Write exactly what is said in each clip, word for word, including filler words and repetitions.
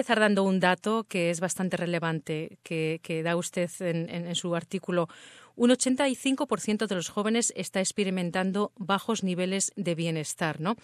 empezar dando un dato que es bastante relevante, que, que da usted en, en, en su artículo. Un ochenta y cinco por ciento de los jóvenes está experimentando bajos niveles de bienestar, ¿no?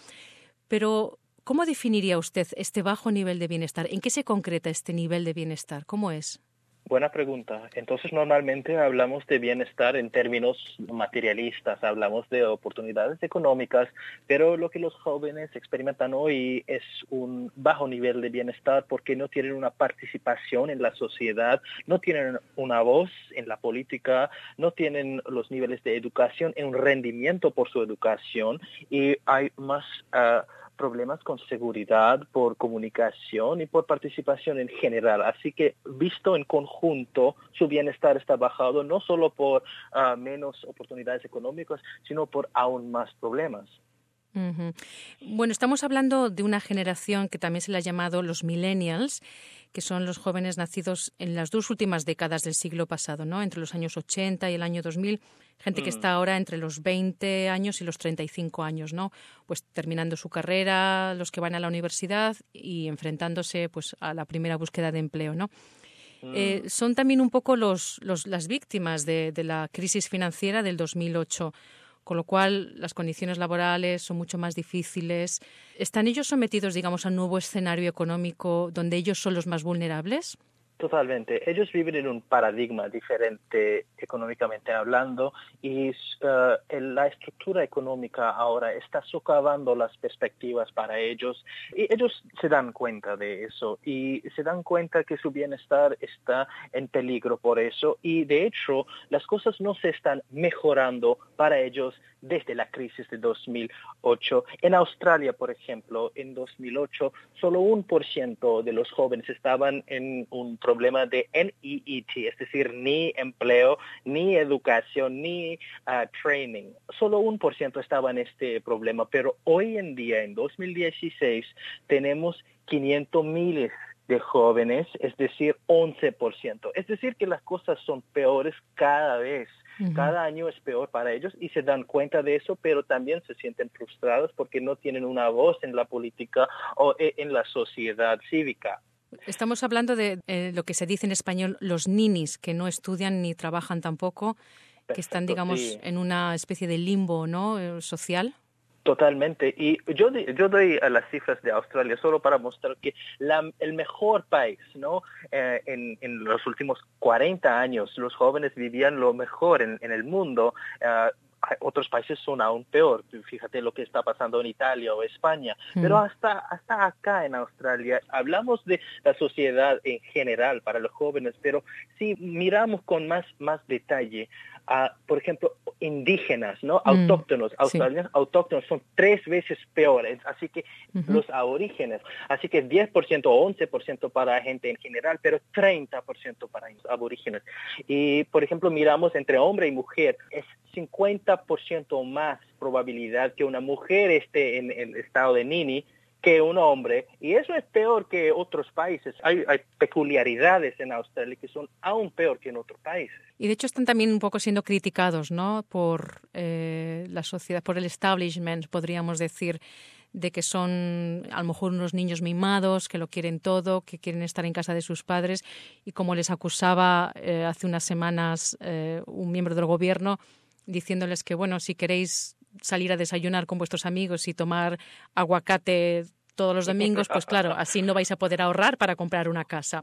Pero, ¿cómo definiría usted este bajo nivel de bienestar? ¿En qué se concreta este nivel de bienestar? ¿Cómo es? Buena pregunta. Entonces, normalmente hablamos de bienestar en términos materialistas, hablamos de oportunidades económicas, pero lo que los jóvenes experimentan hoy es un bajo nivel de bienestar porque no tienen una participación en la sociedad, no tienen una voz en la política, no tienen los niveles de educación, un rendimiento por su educación y hay más Uh, problemas con seguridad, por comunicación y por participación en general. Así que, visto en conjunto, su bienestar está bajado no solo por uh, menos oportunidades económicas, sino por aún más problemas. Uh-huh. Bueno, estamos hablando de una generación que también se le ha llamado los millennials, que son los jóvenes nacidos en las dos últimas décadas del siglo pasado, ¿no? Entre los años ochenta y el año dos mil, gente que mm. está ahora entre los veinte años y los treinta y cinco años, ¿no? Pues terminando su carrera, los que van a la universidad y enfrentándose pues a la primera búsqueda de empleo, ¿no? Mm. Eh, son también un poco los, los, las víctimas de, de la crisis financiera del dos mil ocho, con lo cual las condiciones laborales son mucho más difíciles. ¿Están ellos sometidos, digamos, a un nuevo escenario económico donde ellos son los más vulnerables? Totalmente. Ellos viven en un paradigma diferente económicamente hablando y uh, la estructura económica ahora está socavando las perspectivas para ellos y ellos se dan cuenta de eso y se dan cuenta que su bienestar está en peligro por eso y de hecho las cosas no se están mejorando para ellos desde la crisis de dos mil ocho. En Australia, por ejemplo, en dos mil ocho, solo un por ciento de los jóvenes estaban en un problema de N E E T, es decir, ni empleo, ni educación, ni uh, training. Solo un por ciento estaba en este problema, pero hoy en día, en dos mil dieciséis, tenemos quinientos mil de jóvenes, es decir, once por ciento. Es decir, que las cosas son peores cada vez. Uh-huh. Cada año es peor para ellos y se dan cuenta de eso, pero también se sienten frustrados porque no tienen una voz en la política o en la sociedad cívica. Estamos hablando de eh, lo que se dice en español los ninis, que no estudian ni trabajan tampoco, Perfecto, que están, digamos, sí. en una especie de limbo, ¿no? Eh, social. Totalmente. Y yo, yo doy a las cifras de Australia solo para mostrar que la, el mejor país, ¿no? Eh, en, en los últimos cuarenta años, los jóvenes vivían lo mejor en, en el mundo. Uh, Otros países son aún peor. Fíjate lo que está pasando en Italia o España. Mm. Pero hasta, hasta acá en Australia hablamos de la sociedad en general para los jóvenes, pero si miramos con más, más detalle, Uh, por ejemplo, indígenas, ¿no? Mm, autóctonos, australianos sí. autóctonos son tres veces peores, así que uh-huh. los aborígenes, así que diez por ciento o once por ciento para gente en general, pero treinta por ciento para los aborígenes. Y, por ejemplo, miramos entre hombre y mujer, es cincuenta por ciento más probabilidad que una mujer esté en el estado de Nini que un hombre, y eso es peor que otros países. Hay, hay peculiaridades en Australia que son aún peor que en otros países. Y de hecho están también un poco siendo criticados, ¿no? Por eh, la sociedad, por el establishment, podríamos decir, de que son a lo mejor unos niños mimados, que lo quieren todo, que quieren estar en casa de sus padres, y como les acusaba eh, hace unas semanas eh, un miembro del gobierno, diciéndoles que, bueno, si queréis salir a desayunar con vuestros amigos y tomar aguacate todos los domingos, pues claro, así no vais a poder ahorrar para comprar una casa.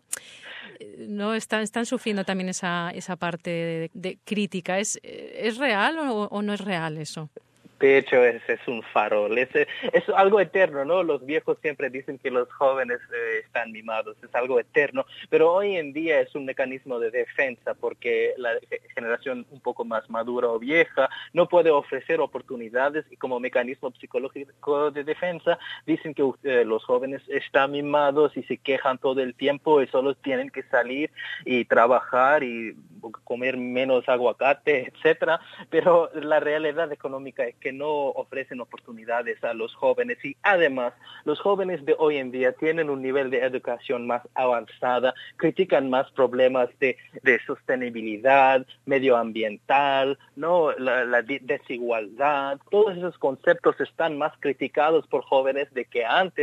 No están, están sufriendo también esa, esa parte de, de crítica. ¿Es, es real o, o no es real eso? De hecho, es, es un farol, es, es algo eterno, ¿no? Los viejos siempre dicen que los jóvenes eh, están mimados, es algo eterno, pero hoy en día es un mecanismo de defensa porque la generación un poco más madura o vieja no puede ofrecer oportunidades y como mecanismo psicológico de defensa dicen que eh, los jóvenes están mimados y se quejan todo el tiempo y solo tienen que salir y trabajar y comer menos aguacate, etcétera, pero la realidad económica es que no ofrecen oportunidades a los jóvenes y además los jóvenes de hoy en día tienen un nivel de educación más avanzada, critican más problemas de, de sostenibilidad, medioambiental, ¿no? la, la desigualdad, todos esos conceptos están más criticados por jóvenes de que antes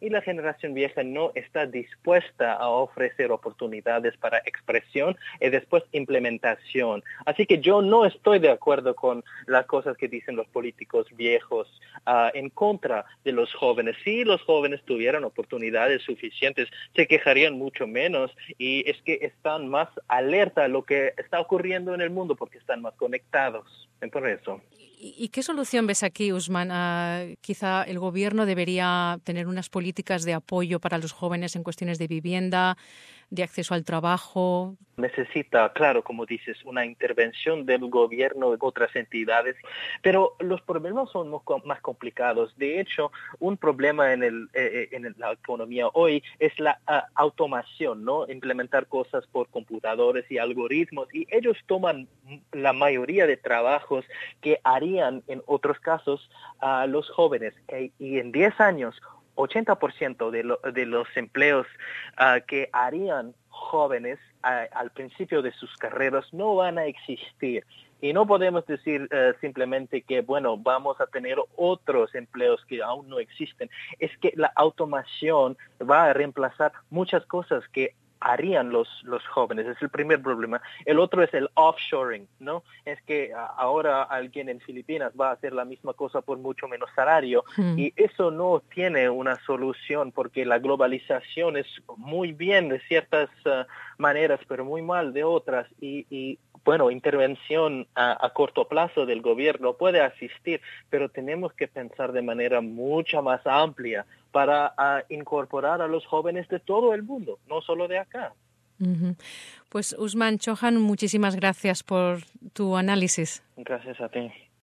y la generación vieja no está dispuesta a ofrecer oportunidades para expresión y después implementación. Así que yo no estoy de acuerdo con las cosas que dicen los políticos viejos uh, en contra de los jóvenes. Si los jóvenes tuvieran oportunidades suficientes, se quejarían mucho menos, y es que están más alerta a lo que está ocurriendo en el mundo porque están más conectados. Por eso. ¿Y, y qué solución ves aquí, Usman? Uh, quizá el gobierno debería tener unas políticas de apoyo para los jóvenes en cuestiones de vivienda, de acceso al trabajo. Necesita, claro, como dices, una intervención del gobierno de otras entidades, pero los problemas son más complicados. De hecho, un problema en, el, eh, en la economía hoy es la uh, automación, ¿no? Implementar cosas por computadores y algoritmos, y ellos toman la mayoría de trabajos que harían en otros casos a uh, los jóvenes. E, y en diez años, ochenta por ciento de, lo, de los empleos uh, que harían jóvenes uh, al principio de sus carreras no van a existir. Y no podemos decir uh, simplemente que, bueno, vamos a tener otros empleos que aún no existen. Es que la automación va a reemplazar muchas cosas que harían los, los jóvenes. Es el primer problema. El otro es el offshoring, ¿no? Es que ahora alguien en Filipinas va a hacer la misma cosa por mucho menos salario, mm. y eso no tiene una solución porque la globalización es muy bien de ciertas uh, maneras, pero muy mal de otras, y, y bueno, intervención a, a corto plazo del gobierno puede asistir, pero tenemos que pensar de manera mucho más amplia para uh, incorporar a los jóvenes de todo el mundo, no solo de acá. Uh-huh. Pues Usman Chohan, muchísimas gracias por tu análisis. Gracias a ti.